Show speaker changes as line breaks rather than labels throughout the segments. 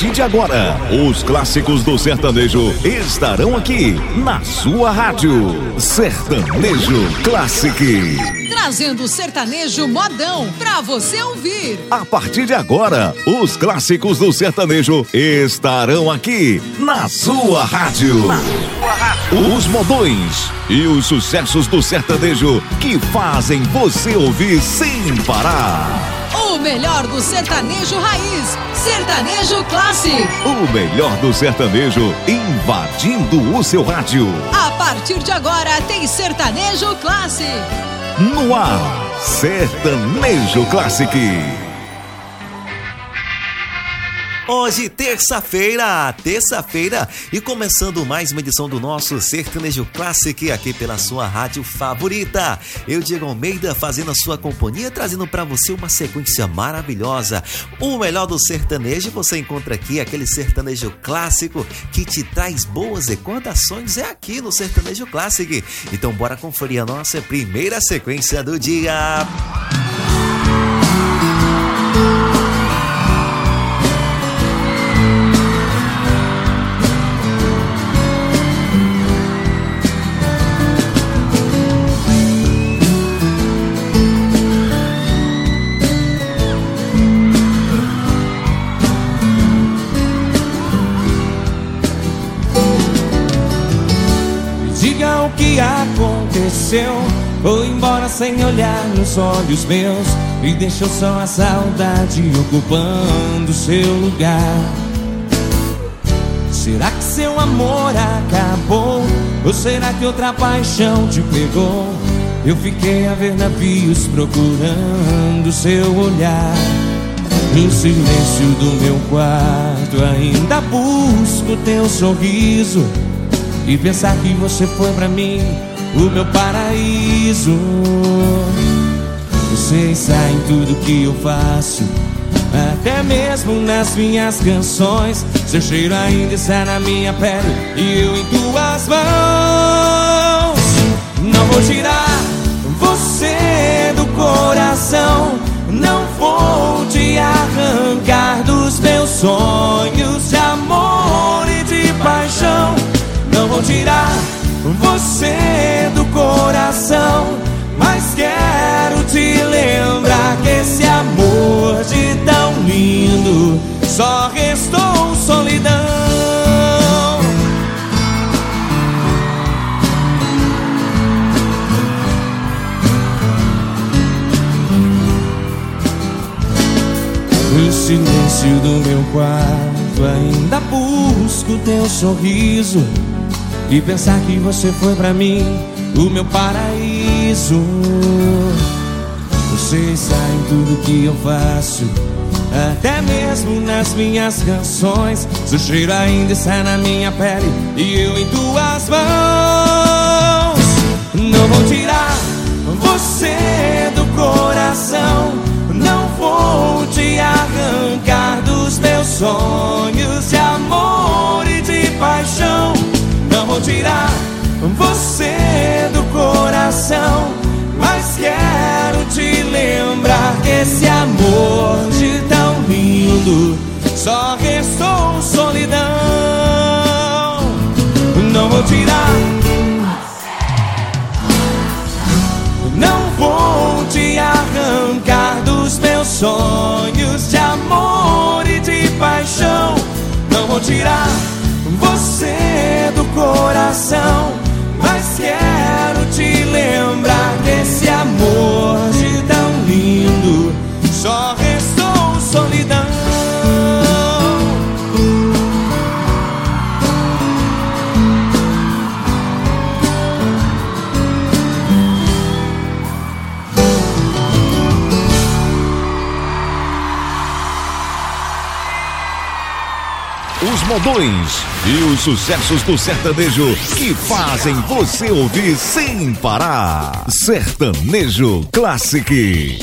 partir de agora, os clássicos do sertanejo estarão aqui na sua rádio. Sertanejo Classic.
Trazendo o sertanejo modão pra você ouvir.
A partir de agora, os clássicos do sertanejo estarão aqui na sua rádio. Os modões e os sucessos do sertanejo que fazem você ouvir sem parar.
O melhor do sertanejo raiz, Sertanejo Classic.
O melhor do sertanejo invadindo o seu rádio.
A partir de agora tem Sertanejo Classic.
No ar, Sertanejo Classic.
Hoje, terça-feira, e começando mais uma edição do nosso Sertanejo Classic aqui pela sua rádio favorita. Eu, Diego Almeida, fazendo a sua companhia, trazendo pra você uma sequência maravilhosa. O melhor do sertanejo você encontra aqui, aquele sertanejo clássico que te traz boas recordações, é aqui no Sertanejo Classic. Então bora conferir a nossa primeira sequência do dia.
Diga o que aconteceu. Foi embora sem olhar nos olhos meus e deixou só a saudade ocupando seu lugar. Será que seu amor acabou? Ou será que outra paixão te pegou? Eu fiquei a ver navios procurando seu olhar. No silêncio do meu quarto ainda busco teu sorriso e pensar que você foi pra mim o meu paraíso. Você está em tudo que eu faço, até mesmo nas minhas canções. Seu cheiro ainda está na minha pele e eu em tuas mãos. Não vou tirar você do coração, não vou te arrancar dos meus sonhos de amor e de paixão. Não vou tirar você do coração, mas quero te lembrar que esse amor de tão lindo só restou solidão. No silêncio do meu quarto ainda busco teu sorriso e pensar que você foi pra mim o meu paraíso. Você está em tudo que eu faço, até mesmo nas minhas canções. Seu cheiro ainda está na minha pele e eu em tuas mãos. Não vou tirar você do coração, não vou te arrancar dos meus sonhos de amor e de paixão. Não vou tirar você do coração, mas quero te lembrar que esse amor de tão lindo só restou solidão. Não vou tirar, não vou te arrancar dos meus sonhos de amor e de paixão. Não vou tirar você do coração, mas quero te lembrar que esse amor de tão lindo só restou solidão.
Os modões e os sucessos do sertanejo que fazem você ouvir sem parar. Sertanejo Classic.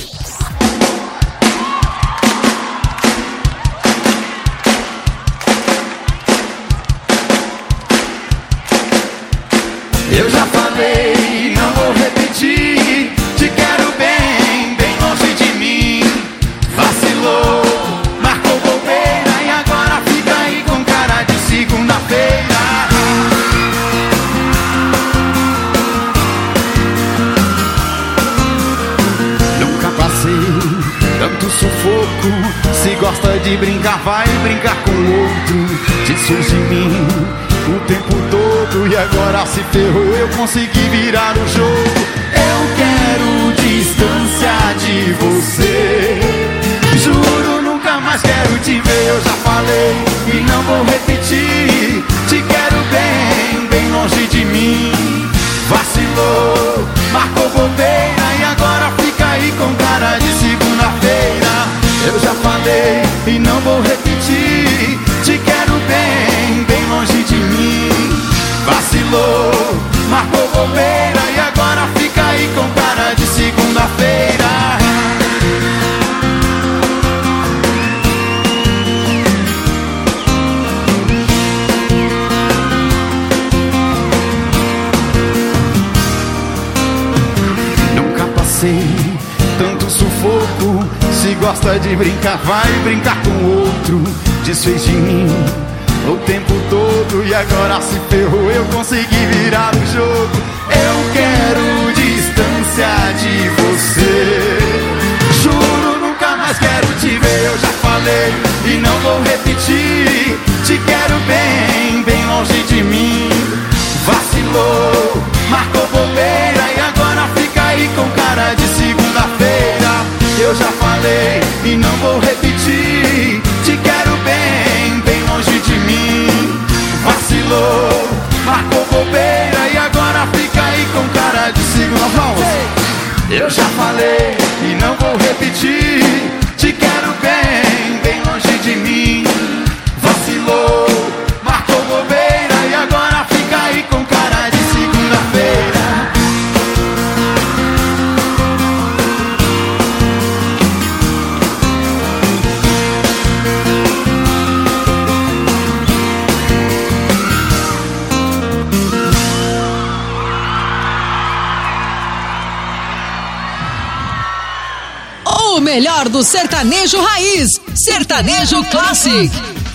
Eu já falei, não vou repetir. Te quero bem, bem longe de mim. Vacilou, marcou bobeira e agora fica gosta de brincar, vai brincar com outro. Desfez de mim o tempo todo e agora se ferrou, eu consegui virar o jogo. Eu quero distância de você, juro, nunca mais quero te ver. Eu já falei e não vou repetir. Te quero bem, bem longe de mim. Vacilou, marcou bobeira e agora fica aí com cara de segunda-feira. Eu já falei e não vou repetir. Te quero bem, bem longe de mim. Vacilou, marcou bobeira e agora fica aí com cara de segunda-feira. Nunca passei tanto sufoco. Se gosta de brincar, vai brincar com outro. Desfez de mim o tempo todo e agora se ferrou, eu consegui virar o jogo. Eu quero distância de você, juro, nunca mais quero te ver. Eu já falei e não vou repetir. Te quero bem, bem longe de mim. Vacilou, marcou bobeira e agora fica aí com cara de segunda-feira. Eu já falei e não vou repetir. Te quero bem, bem longe de mim. Vacilou, marcou bobeira e agora fica aí com cara de segunda-feira. Eu já falei e não vou repetir. Te quero bem, bem longe de mim. Vacilou, marcou bobeira e agora fica aí com cara de segunda-feira.
O melhor do sertanejo raiz, Sertanejo Classic.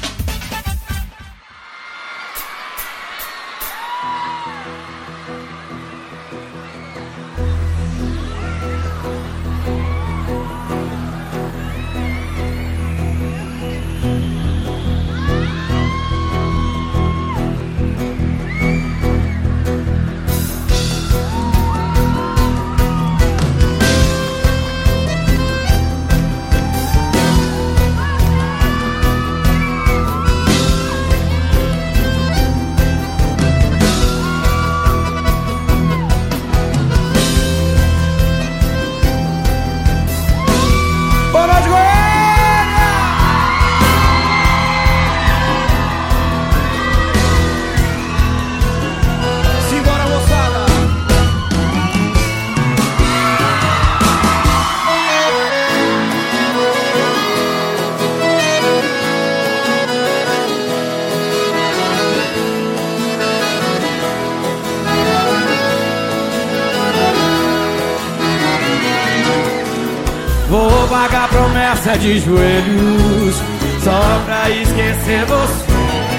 Vou pagar promessa de joelhos só pra esquecer você.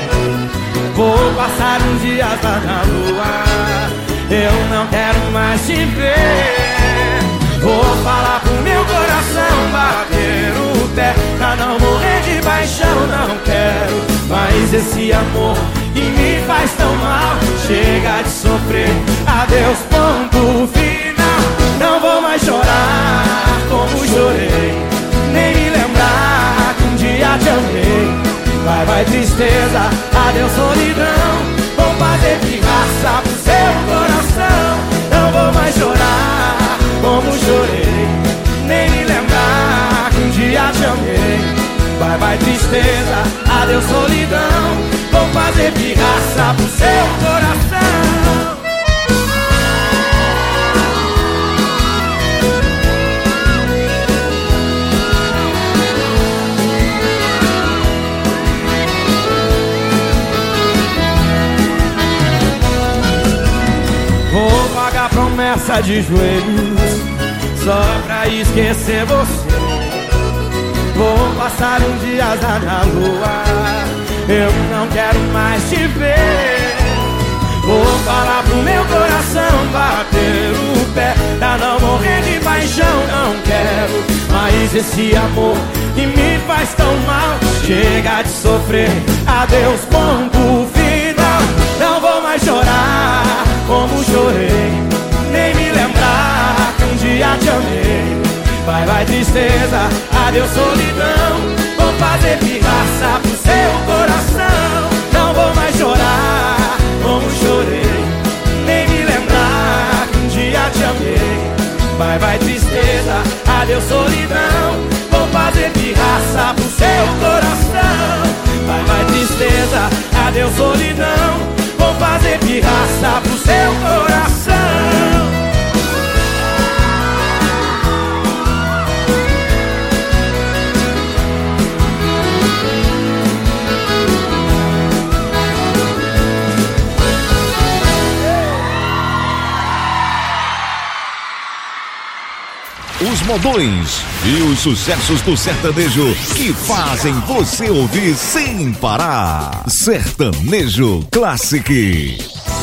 Vou passar uns dias lá na lua, eu não quero mais te ver. Vou falar pro meu coração bater o pé pra não morrer de paixão, não quero mais esse amor que me faz tão mal. Chega de sofrer, adeus, ponto final. Não vou mais chorar como chorei, nem me lembrar que um dia te amei. Vai, vai tristeza, adeus solidão. Vou fazer pirraça pro seu coração. Não vou mais chorar como chorei, nem me lembrar que um dia te amei. Vai, vai tristeza, adeus solidão. Vou fazer pirraça pro seu coração. Vou pagar promessa de joelhos só pra esquecer você. Vou passar uns dias lá na lua, eu não quero mais te ver. Vou falar pro meu coração bater o pé pra não morrer de paixão, não quero mais esse amor que me faz tão Chega de sofrer, adeus ponto final. Não vou mais chorar como chorei, nem me lembrar que um dia te amei. Vai, vai tristeza, adeus solidão. Vou fazer pirraça pro seu coração. Não vou mais chorar como chorei, nem me lembrar que um dia te amei. Vai, vai tristeza, adeus solidão. Vou fazer pirraça pro seu coração. Vai, vai tristeza, adeus solidão. Vou fazer pirraça pro seu coração.
Os modões e os sucessos do sertanejo que fazem você ouvir sem parar. Sertanejo Classic.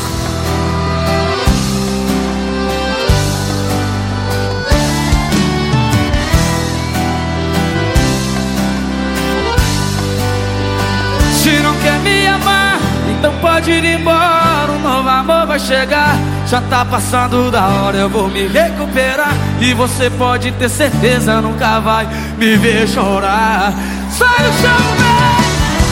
Se não quer me amar, então pode ir embora. Um novo amor vai chegar. Já tá passando da hora, eu vou me recuperar. E você pode ter certeza, nunca vai me ver chorar. Sai do chão, vem!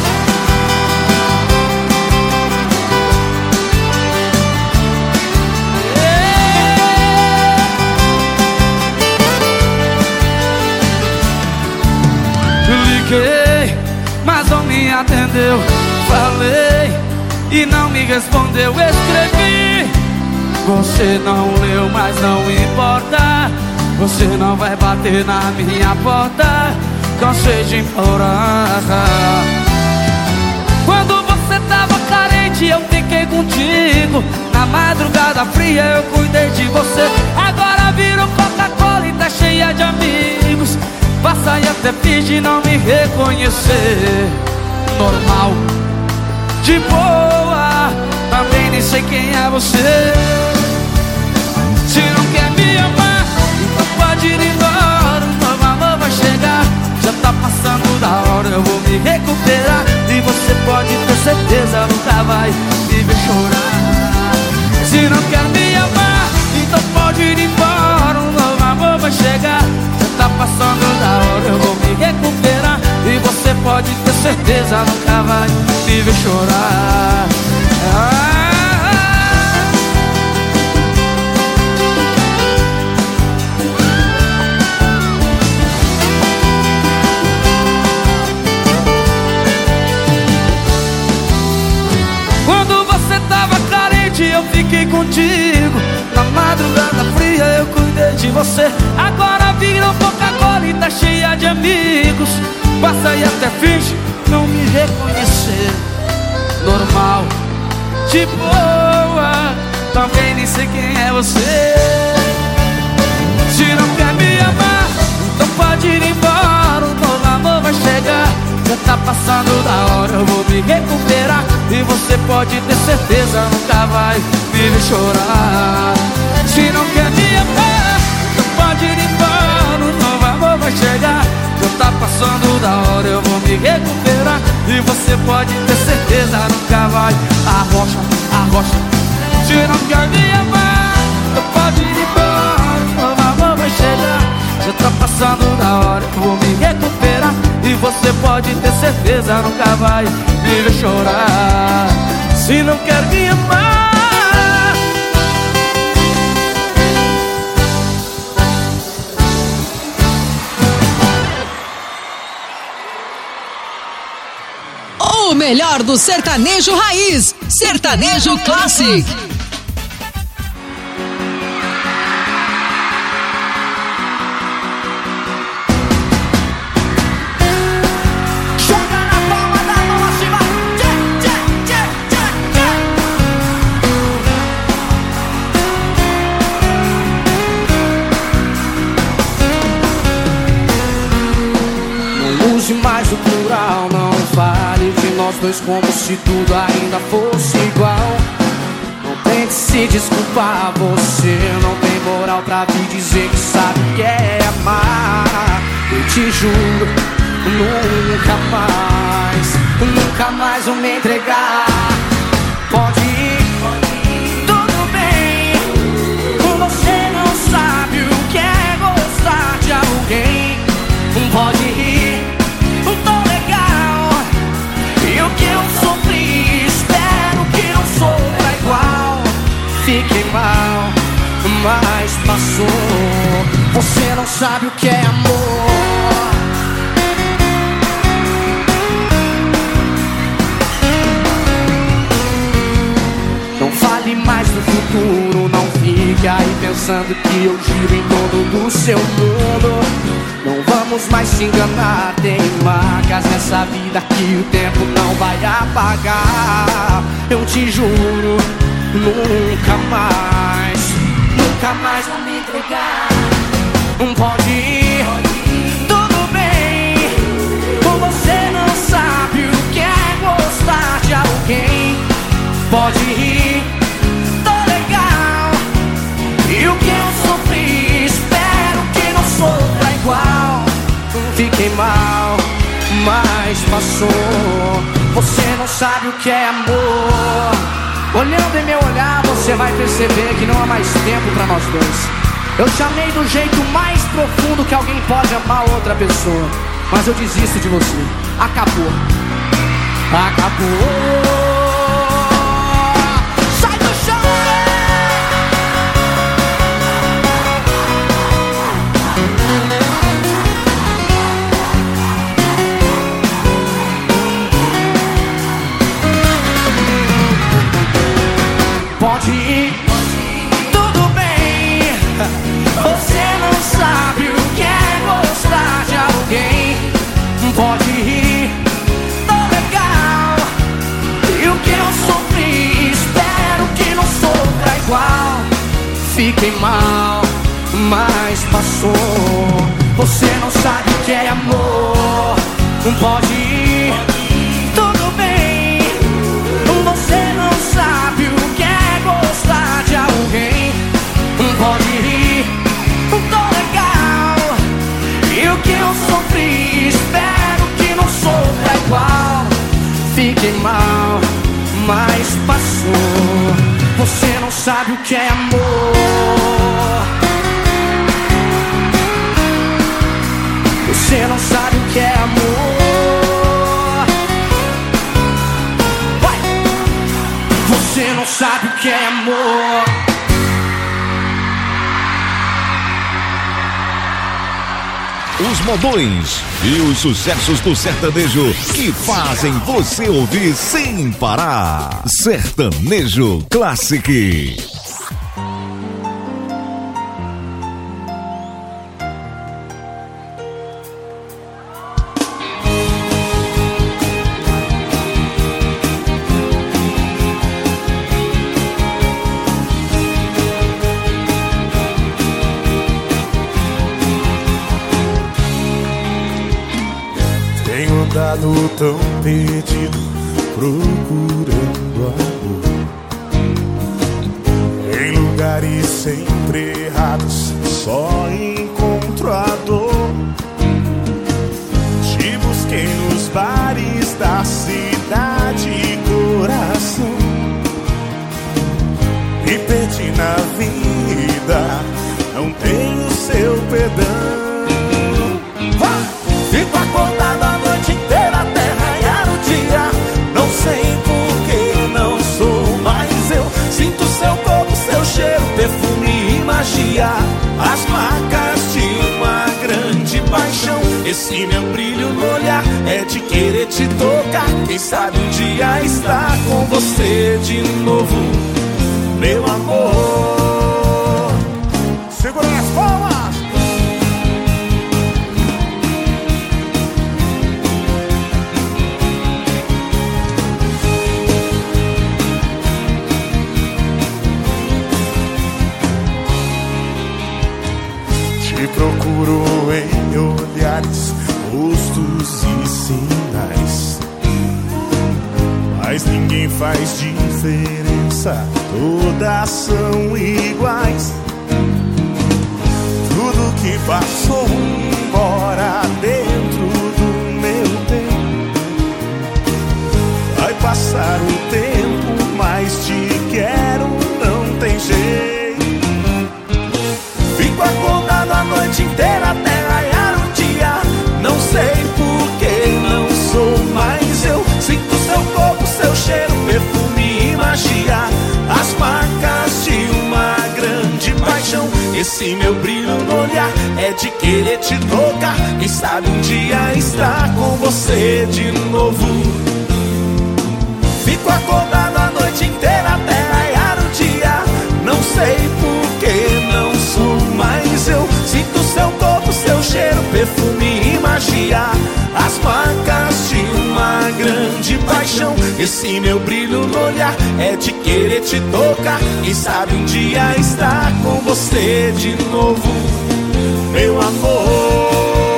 Liguei, mas não me atendeu. Falei e não me respondeu. Escrevi, você não leu, mas não importa. Você não vai bater na minha porta. Cansei de implorar. Quando você tava carente, eu fiquei contigo. Na madrugada fria eu cuidei de você. Agora virou Coca-Cola e tá cheia de amigos. Passa e até finge não me reconhecer. Normal, de boa, também nem sei quem é você. Se não quer me amar, então pode ir embora. Um novo amor vai chegar. Já tá passando da hora, eu vou me recuperar. E você pode ter certeza, nunca vai me ver chorar. Se não quer me amar, então pode ir embora. Um novo amor vai chegar. Já tá passando da hora, eu vou me recuperar. E você pode ter certeza, nunca vai me ver chorar. Quando você tava carente, eu fiquei contigo. Na madrugada fria eu cuidei de você. Agora virou Coca-Cola e tá cheia de amigos. Passa e até finge não me reconhecer. Normal, de boa, também nem sei quem é você. Se não quer me amar, então pode ir embora. Um novo amor vai chegar. Já tá passando da hora, eu vou me recuperar. E você pode ter certeza, nunca vai me ver chorar. Se não quer me amar, então pode ir embora. Um novo amor vai chegar. Já tá passando da hora, eu vou me recuperar. E você pode ter certeza, nunca vai. Arrocha, arrocha. Se não quer me amar, então pode ir embora. Um novo amor vai chegar. Já tá passando da hora, eu vou me recuperar. E você pode ter certeza, nunca vai me ver chorar. Se não quer me amar.
O melhor do sertanejo raiz, Sertanejo Classic.
Mais o plural, não fale de nós dois como se tudo ainda fosse igual. Não tente se desculpar, você não tem moral pra vir dizer que sabe o que é amar. Eu te juro, nunca mais.
preciso me entregar. Pode ir, tudo bem. Você não sabe o que é gostar de alguém. Pode ir, tô legal. E o que eu sofri, espero que não sofra igual. Fiquei mal, mas passou. Você não sabe o que é amor. Não fale mais do futuro, não fique aí pensando que eu giro em torno do seu mundo. Não vamos mais se enganar, tem marcas nessa vida que o tempo não vai apagar. Eu te juro, nunca mais vou me entregar. Pode ir, tudo bem. Você não sabe o que é gostar de alguém. Pode ir, tô legal. E o que eu sofri, espero que não sofra igual. Fiquei mal, mas passou. Você não sabe o que é amor. Olhando em meu olhar, você vai perceber que não há mais tempo pra nós dois. Eu te amei do jeito mais profundo que alguém pode amar outra pessoa. Mas eu desisto de você. Acabou. Acabou. Pode ir, tudo bem. Você não sabe o que é gostar de alguém. Pode ir, tô legal. E o que eu sofri, espero que não sofra igual. Fiquei mal, mas passou. Você não sabe o que é amor. Pode ir, tudo bem. Você não sabe o que é gostar de alguém. Pode ir, tô legal. E o que eu sofri, espero que não sofra igual. Fiquei mal, mas passou. Você não sabe o que é amor. Você não sabe o que é amor. Vai! Você não sabe o que é amor.
Os modões e os sucessos do sertanejo que fazem você ouvir sem parar. Sertanejo Classic.
Tão perdido, procurando amor em lugares sempre errados, só encontro a dor. Te busquei nos bares da cidade, coração, me perdi na vida, não tenho seu perdão. Fico acordado a noite inteira até raiar o dia. Não sei por que não sou mais eu. Sinto seu corpo, seu cheiro, perfume e magia, as marcas de uma grande paixão. Esse meu brilho no olhar é de querer te tocar. Quem sabe um dia estar com você de novo, meu amor. Segura as palmas. Procuro em olhares, rostos e sinais, mas ninguém faz diferença, todas são iguais. Tudo que passou embora dentro do meu tempo vai te tocar. Quem sabe um dia estar com você de novo. Fico acordado a noite inteira até raiar o dia. Não sei por que não sou mais eu. Sinto seu corpo, seu cheiro, perfume e magia. As marcas de uma grande paixão. Esse meu brilho no olhar é de querer te tocar. Quem sabe um dia estar com você de novo, meu amor.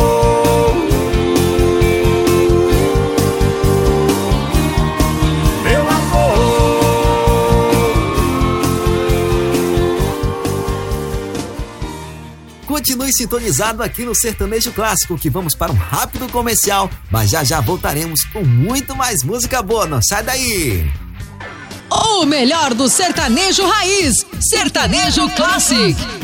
Continue sintonizado aqui no Sertanejo Clássico, que vamos para um rápido comercial, mas já voltaremos com muito mais música boa, não sai daí!
O melhor do sertanejo raiz, Sertanejo Classic.